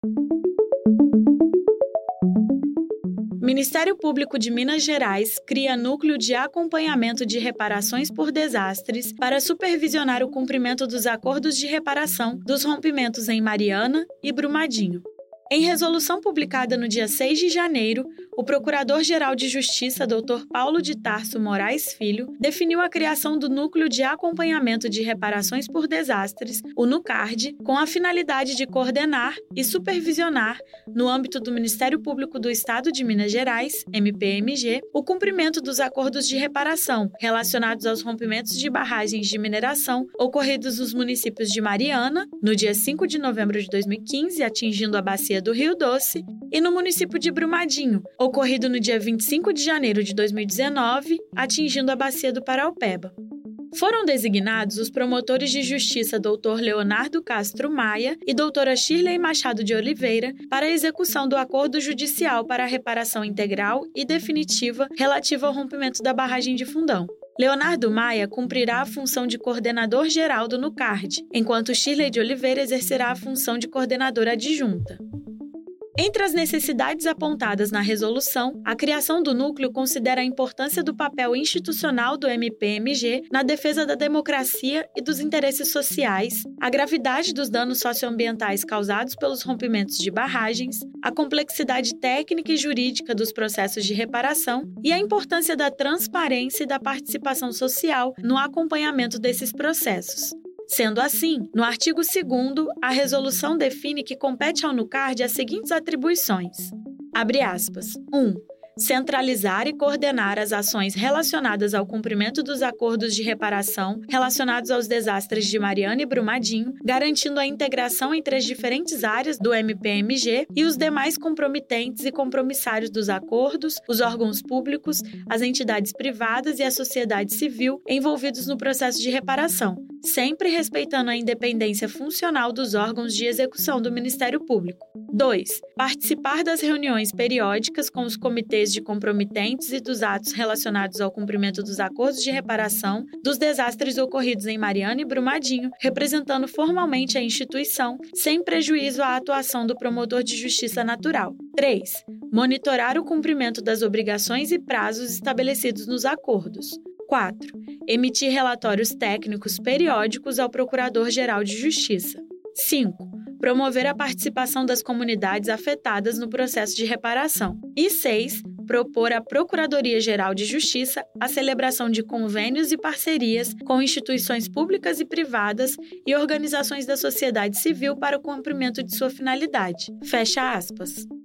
O Ministério Público de Minas Gerais cria núcleo de acompanhamento de reparações por desastres para supervisionar o cumprimento dos acordos de reparação dos rompimentos em Mariana e Brumadinho. Em resolução publicada no dia 6 de janeiro, o Procurador-Geral de Justiça, Dr. Paulo de Tarso Moraes Filho, definiu a criação do Núcleo de Acompanhamento de Reparações por Desastres, o NUCARD, com a finalidade de coordenar e supervisionar, no âmbito do Ministério Público do Estado de Minas Gerais, MPMG, o cumprimento dos acordos de reparação relacionados aos rompimentos de barragens de mineração ocorridos nos municípios de Mariana, no dia 5 de novembro de 2015, atingindo a bacia do Rio Doce, e no município de Brumadinho, ocorrido no dia 25 de janeiro de 2019, atingindo a bacia do Paraopeba. Foram designados os promotores de justiça Dr. Leonardo Castro Maia e doutora Shirley Machado de Oliveira para a execução do acordo judicial para a reparação integral e definitiva relativa ao rompimento da barragem de Fundão. Leonardo Maia cumprirá a função de coordenador geral do NUCARD, enquanto Shirley de Oliveira exercerá a função de coordenadora adjunta. Entre as necessidades apontadas na resolução, a criação do núcleo considera a importância do papel institucional do MPMG na defesa da democracia e dos interesses sociais, a gravidade dos danos socioambientais causados pelos rompimentos de barragens, a complexidade técnica e jurídica dos processos de reparação e a importância da transparência e da participação social no acompanhamento desses processos. Sendo assim, no artigo 2º, a resolução define que compete ao NUCARD as seguintes atribuições. Abre aspas. 1. Centralizar e coordenar as ações relacionadas ao cumprimento dos acordos de reparação relacionados aos desastres de Mariana e Brumadinho, garantindo a integração entre as diferentes áreas do MPMG e os demais comprometentes e compromissários dos acordos, os órgãos públicos, as entidades privadas e a sociedade civil envolvidos no processo de reparação, sempre respeitando a independência funcional dos órgãos de execução do Ministério Público. 2. Participar das reuniões periódicas com os comitês de comprometentes e dos atos relacionados ao cumprimento dos acordos de reparação dos desastres ocorridos em Mariana e Brumadinho, representando formalmente a instituição, sem prejuízo à atuação do promotor de justiça natural. 3. Monitorar o cumprimento das obrigações e prazos estabelecidos nos acordos. 4. Emitir relatórios técnicos periódicos ao Procurador-Geral de Justiça. 5. Promover a participação das comunidades afetadas no processo de reparação. E 6. Propor à Procuradoria-Geral de Justiça a celebração de convênios e parcerias com instituições públicas e privadas e organizações da sociedade civil para o cumprimento de sua finalidade. Fecha aspas.